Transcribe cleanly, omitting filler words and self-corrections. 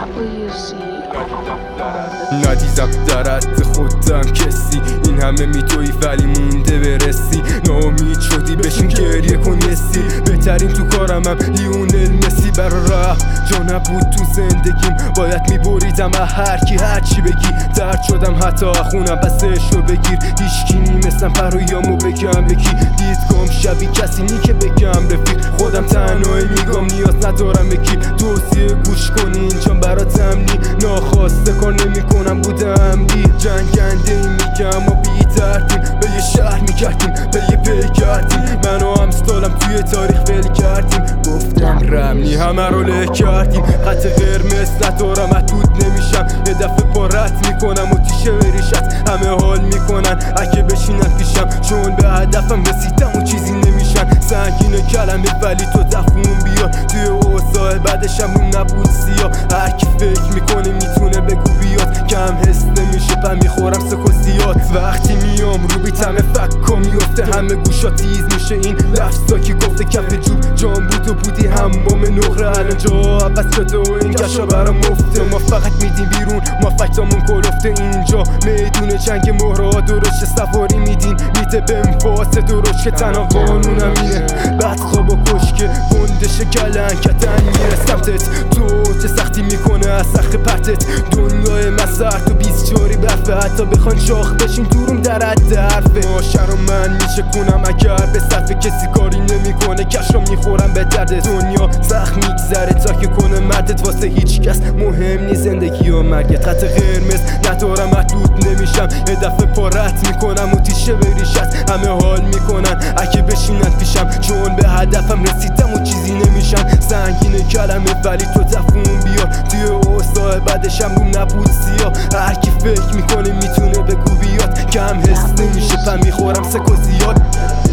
ندیدم در حد خودم کسی، این همه میتوی ولی مونده برسی. ناامید شدی بشین گریه کن یسی، بهترین تو کارمم لیونل مسی. برا راه جا نبود تو زندگیم، باید میبریدم هرکی هرچی بگی. درد شدم حتی خونم بسشو بگیر، هیچکی نیمستم پرویامو بگم بکی. دیدگام شبیه کسی نی که بگم رفیق، خودم تنهایی میگم نیاز ندارم بکی. توصیه گوش کن اینجا براتم نی، ناخواسته کار نمی کنم بودم بی جنگنده ای میگم و بی ترتیم. به یه شهر میگردیم به یه پی کردیم، منو هم ستالم توی تاریخ ول کردیم. گفتم رمنی همه رو له کردیم، خط قرمز ندارم محدود نمیشم. یه دفعه پارت میکنم و تیشه بریشت، همه حال میکنن اگه بشینن پیشم، چون به هدفم رسیدم و چیزی نمیشن. سنگین کلمه ولی تو دفعون بیار، توی اوضاع بعدشم روم نبود سیاه. هرکی فکر میکنه میتونه بگو بیاد، کم حس نمیشه پم میخورم سکو زیاد. وقتی میام رو بیتم فکا میفته، همه گوشا تیز میشه. این لفظا که گفته کف جوب جان بود و بودی همام نقره، الان جا عوض شده و این گشا برام مفته. ما فقط میدیم بیرون، ما فکتامون کلفته. اینجا میدون جنگ مهرها درشت سواری میدین، میته بهم فاسه درشت که تنها قانونم اینه. بعد خوابا کشکه گندش کلنکتن میره سمتت، تو چه سختی میکنه از سخت پرتت. دنیای من سرد و 24 برفه، حتی بخوان شاخ بشین دورم در حد حرفه. ماشر من میشه کنم اگر به صرف کسی کاری نمیکنه، کشو میخورم به درد. دنیا سخت میگذره تا که کنه مردت، واسه هیچ کس مهم نی زندگی و مرگت. خط قرمز ندارم محدود نمیشم، یه دفعه پارت میکنم و تیشه بریشت. همه حال میکنن اگه بشینن پیشم، چون به هدفم رسیدم و چیزی نمیشن. سنگین کلمه ولی تو دفعون بیار، توی اوضاع بعدشم روم نبود سیاه. هرکی فکر میکنه میتونه بگو بیاد، کم حس نمیشه پم میخورم سکو زیاد.